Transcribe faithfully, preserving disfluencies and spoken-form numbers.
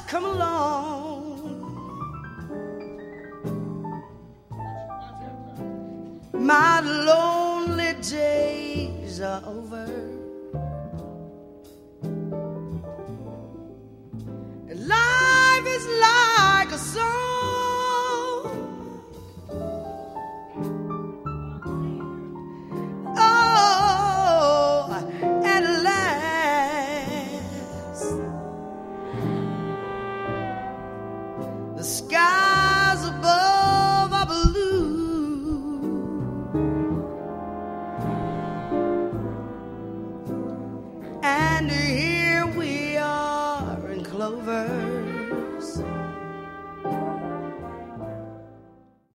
come along. My lonely days are over. Life is like a song. Oh, at last the skies above are blue, and here we are in clovers,